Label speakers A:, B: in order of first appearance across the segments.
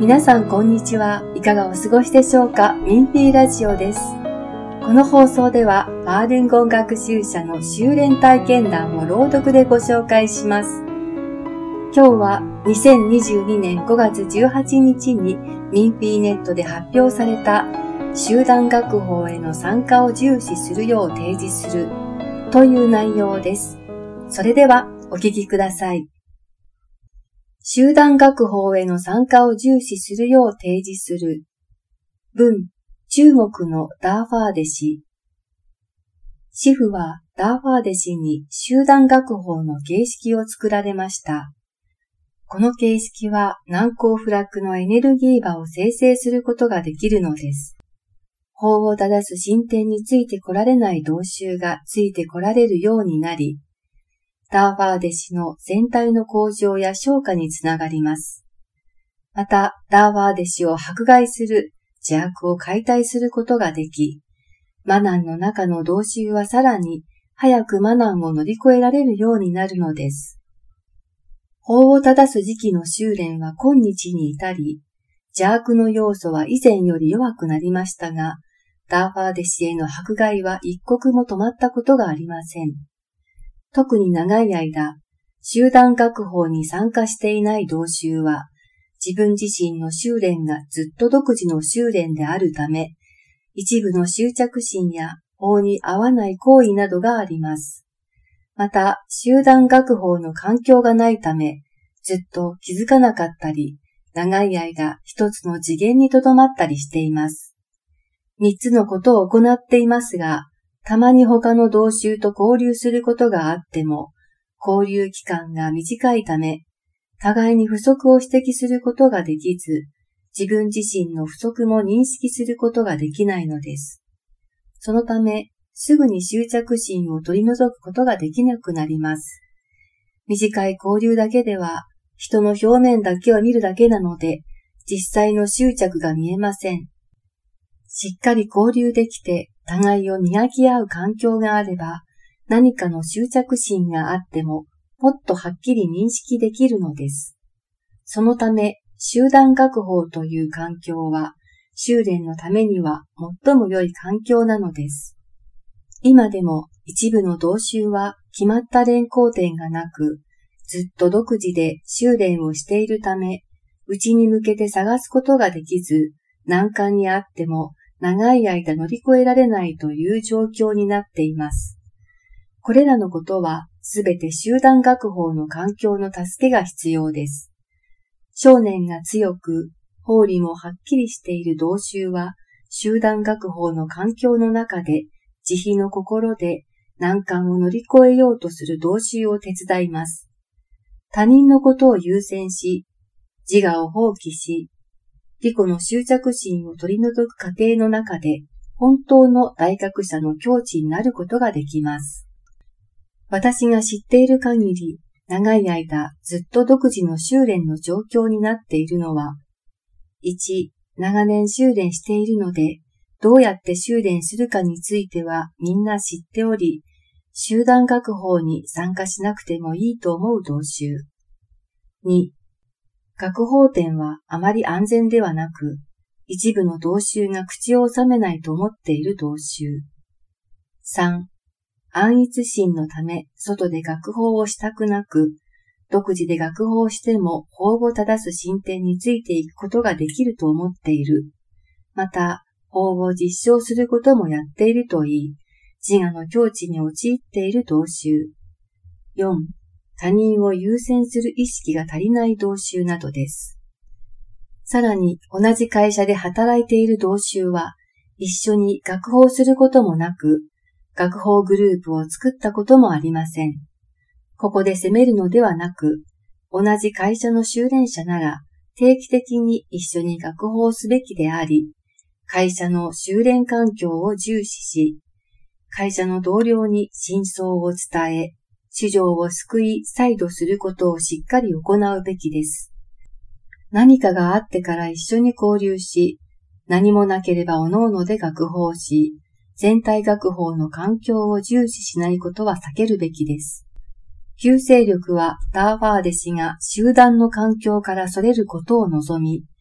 A: 皆さんこんにちは。いかがお過ごしでしょうか。ミンフィーラジオです。この放送ではバールンゴン学習者の修練体験談を朗読でご紹介します。今日は2022年5月18日にミンフィーネットで発表された集団学法への参加を重視するよう提示するという内容です。それではお聞きください。集団学法への参加を重視するよう提示する。文、中国のダーファー弟子。師父はダーファー弟子に集団学法の形式を作られました。この形式は難攻不落のエネルギー場を生成することができるのです。法を正す進展についてこられない道衆がついてこられるようになり、ダーファー弟子の全体の向上や昇華につながります。また、ダーファー弟子を迫害する邪悪を解体することができ、マナンの中の道衆はさらに早くマナンを乗り越えられるようになるのです。法を正す時期の修練は今日に至り、邪悪の要素は以前より弱くなりましたが、ダーファー弟子への迫害は一刻も止まったことがありません。特に長い間、集団学法に参加していない道衆は、自分自身の修練がずっと独自の修練であるため、一部の執着心や法に合わない行為などがあります。また、集団学法の環境がないため、ずっと気づかなかったり、長い間一つの次元にとどまったりしています。三つのことを行っていますが、たまに他の道衆と交流することがあっても、交流期間が短いため、互いに不足を指摘することができず、自分自身の不足も認識することができないのです。そのため、すぐに執着心を取り除くことができなくなります。短い交流だけでは、人の表面だけを見るだけなので、実際の執着が見えません。しっかり交流できて、互いを磨き合う環境があれば、何かの執着心があっても、もっとはっきり認識できるのです。そのため、集団学法という環境は、修練のためには最も良い環境なのです。今でも一部の道衆は決まった練行点がなく、ずっと独自で修練をしているため、内に向けて探すことができず、難関にあっても、長い間乗り越えられないという状況になっています。これらのことはすべて集団学法の環境の助けが必要です。少年が強く、法理もはっきりしている道衆は、集団学法の環境の中で、慈悲の心で難関を乗り越えようとする道衆を手伝います。他人のことを優先し、自我を放棄し、自己の執着心を取り除く過程の中で本当の大覚者の境地になることができます。私が知っている限り、長い間ずっと独自の修練の状況になっているのは、1、長年修練しているので、どうやって修練するかについてはみんな知っており、集団学法に参加しなくてもいいと思う道衆。2、学法典はあまり安全ではなく、一部の道衆が口を収めないと思っている道衆。3、安逸心のため外で学法をしたくなく、独自で学法をしても法を正す進展についていくことができると思っている。また、法を実証することもやっていると言い、自我の境地に陥っている道衆。4、他人を優先する意識が足りない道衆などです。さらに同じ会社で働いている道衆は一緒に学法することもなく、学法グループを作ったこともありません。ここで責めるのではなく、同じ会社の修練者なら定期的に一緒に学法すべきであり、会社の修練環境を重視し、会社の同僚に真相を伝え、主情を救い再度することをしっかり行うべきです。何かがあってから一緒に交流し、何もなければ各々で学法し、全体学法の環境を重視しないことは避けるべきです。旧勢力はダーファー弟子が集団の環境からそれることを望み、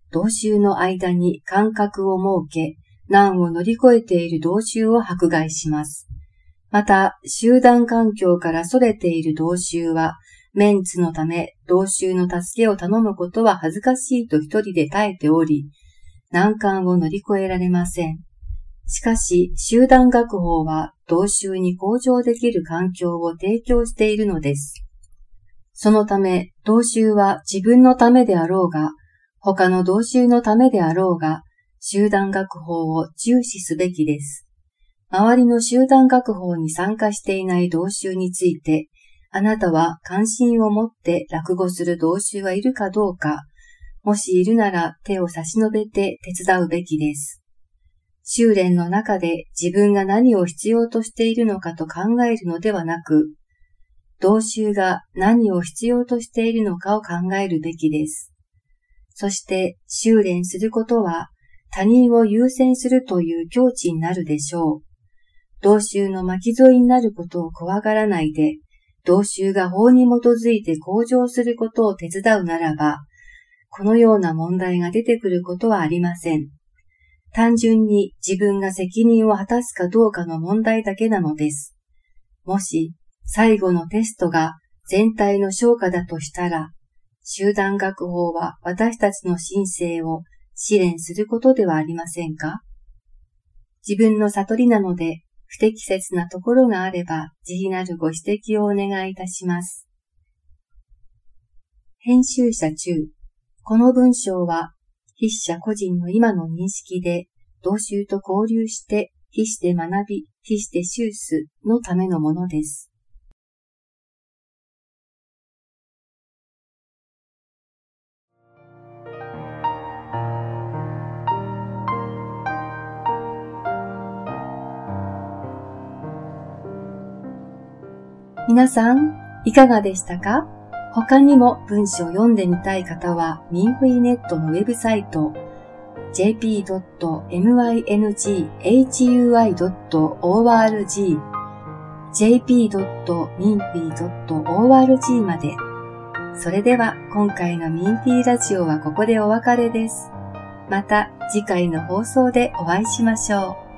A: 同州の間に間隔を設け、難を乗り越えている同州を迫害します。また、集団環境から逸れている同州は、メンツのため同州の助けを頼むことは恥ずかしいと一人で耐えており、難関を乗り越えられません。しかし、集団学法は同州に向上できる環境を提供しているのです。そのため、同州は自分のためであろうが、他の同州のためであろうが、集団学法を重視すべきです。周りの集団学法に参加していない同州について、あなたは関心を持って落語する同州がいるかどうか、もしいるなら手を差し伸べて手伝うべきです。修練の中で自分が何を必要としているのかと考えるのではなく、同州が何を必要としているのかを考えるべきです。そして修練することは他人を優先するという境地になるでしょう。同州の巻き添いになることを怖がらないで、同州が法に基づいて向上することを手伝うならば、このような問題が出てくることはありません。単純に自分が責任を果たすかどうかの問題だけなのです。もし最後のテストが全体の評価だとしたら、集団学法は私たちの心性を試練することではありませんか？自分の悟りなので不適切なところがあれば慈悲なるご指摘をお願いいたします。編集者中、この文章は筆者個人の今の認識で同州と交流して筆して学び、筆して修すのためのものです。皆さん、いかがでしたか？他にも文章を読んでみたい方は、ミンフイネットのウェブサイト、jp.minghui.org jp.minfi.org まで。それでは、今回のミンフィラジオはここでお別れです。また次回の放送でお会いしましょう。